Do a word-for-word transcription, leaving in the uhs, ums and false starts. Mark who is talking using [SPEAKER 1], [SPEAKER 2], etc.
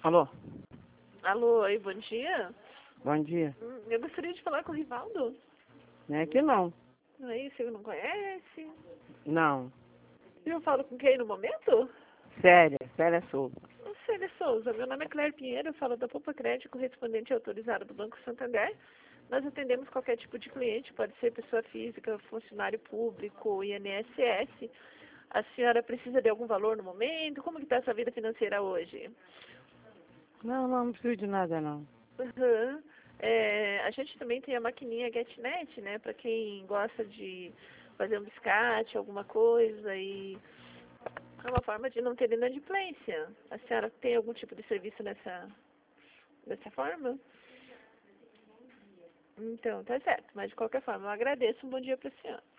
[SPEAKER 1] Alô,
[SPEAKER 2] Alô, oi, bom dia.
[SPEAKER 1] bom dia.
[SPEAKER 2] Hum, Eu gostaria de falar com o Rivaldo.
[SPEAKER 1] Não é que não.
[SPEAKER 2] Não é isso? Você não conhece?
[SPEAKER 1] Não.
[SPEAKER 2] E eu falo com quem no momento?
[SPEAKER 1] Séria, séria Souza.
[SPEAKER 2] Célia Souza, meu nome é Claire Pinheiro, eu falo da Poupa Crédito, correspondente autorizado do Banco Santander. Nós atendemos qualquer tipo de cliente, pode ser pessoa física, funcionário público, I N S S. A senhora precisa de algum valor no momento? Como que está a sua vida financeira hoje?
[SPEAKER 1] Não, não, não preciso de nada, não.
[SPEAKER 2] Uhum. É, a gente também tem a maquininha GetNet, né, para quem gosta de fazer um biscate, alguma coisa, e é uma forma de não ter inadimplência. A senhora tem algum tipo de serviço nessa, dessa forma? Então, tá certo. Mas, de qualquer forma, eu agradeço. Um bom dia para a senhora.